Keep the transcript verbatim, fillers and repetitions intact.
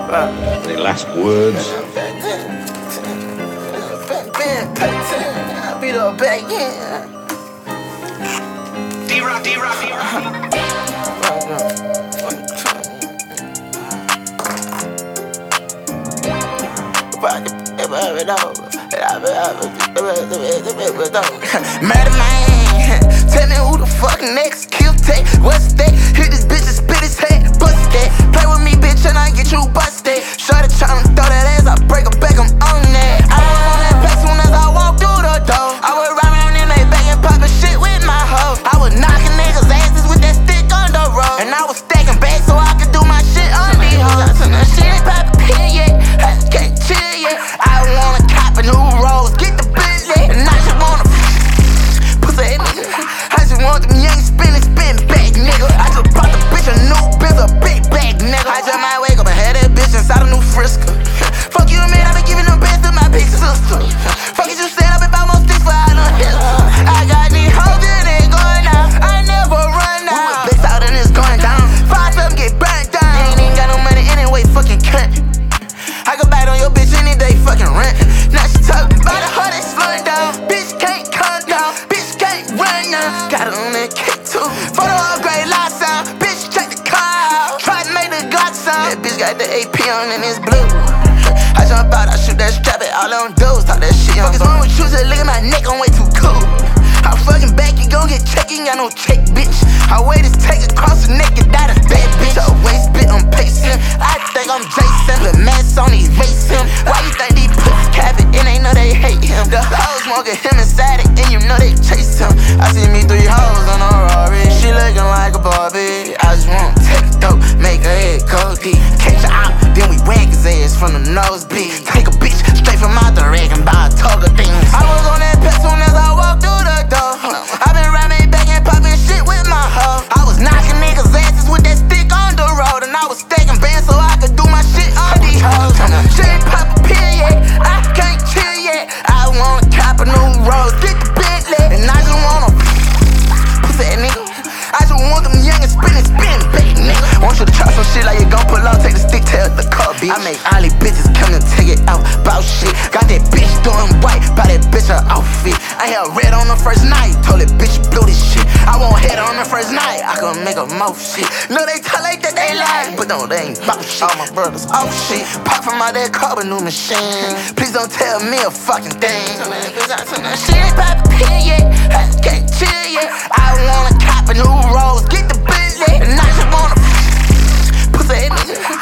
Any last words? Beat up back in. D-Rock, D-Rock, D-Rock. Murder man, tell me who the fuck next? Kill tech, what's that? Hit this bitch and spit his head, bust that. Play with me, bitch, and I get you busted. Shorty tryna throw that ass, I break her back, I'm on that. I was on that back soon as I walked through the door. I was riding in they back and poppin' shit with my hoe. I was knocking niggas' asses with that stick on the road. And I was stacking back so I could do my shit on these hoes. I turn that shit ain't poppin' pin yet, I can't chill yet. I wanna cop a new rose, get the Bentley, and I just wanna pussy nigga. I just want them young spinning, spin back nigga. I just bought the bitch a new Benz, a big bag nigga. I just might wake up and have that bitch inside a new Frisco. Fuck you, man, I been giving them best to my big sister. Fuck it, you said I been about more sticks for all them hits. I got these hoes and they going out. I never run out. We was blitz out and it's going down. Five of them get burnt down. You ain't even got no money anyway, fucking cunt. I can bite on your bitch any day, fucking rent. Now she talking about it, her they slowing down. Bitch can't calm down, bitch can't run now. Got it on that cake too. Photo upgrade, loud sound. Bitch check the car out. Try to make the God sound. That bitch got the A P on and it's blue. I jump out, I shoot that strap it, all on dudes, talk that shit. Fuck is wrong with you, just look at my neck, I'm way too cool. I'm fucking back, you gon' get checked, you ain't got no check, bitch. I weigh this take across the neck, and die the bad bitch. Her waist bit, I'm pacing. I think I'm Jason, the mask on these racing. Why you think these pussies capping, and they know they hate him? The hoes smoking him inside it, and you know they chase him. I see me three hoes on a Rari, she looking like a Barbie. I just want to take a dope, make her head cold deep. Catch her out, then we whack his ass from the nosebleed. Take a bitch straight from out the rack and buy a toga things. I was on that pet soon as I walked through the door. I been riding back and popping shit with my hoe. I was knocking niggas' asses with that stick on the road, and I was stacking bands so I could do my shit on these hoes. Shit ain't poppin' pill yet, I can't chill yet. I wanna cop a new rose, get the Bentley, and I just wanna pussy that nigga. I just want them young and spin and spin, baby nigga. Want you to try some shit like you gon' pull out, take the stick, tell the car, bitch. I make all these bitches come and take it out, bout shit. Got that bitch doing white, buy that bitch her outfit. I had red on the first night, told that bitch blow this shit. I want head on the first night, I can make a mouth shit. No, they tell like that they lie, but no, they ain't bout shit. All my brothers off shit, pop from out that carbon new machine. Please don't tell me a fucking thing. Shit ain't poppin' pill yet, I can't chill yet. I wanna cop a new rose, get the Bentley, and I just wanna pussy nigga.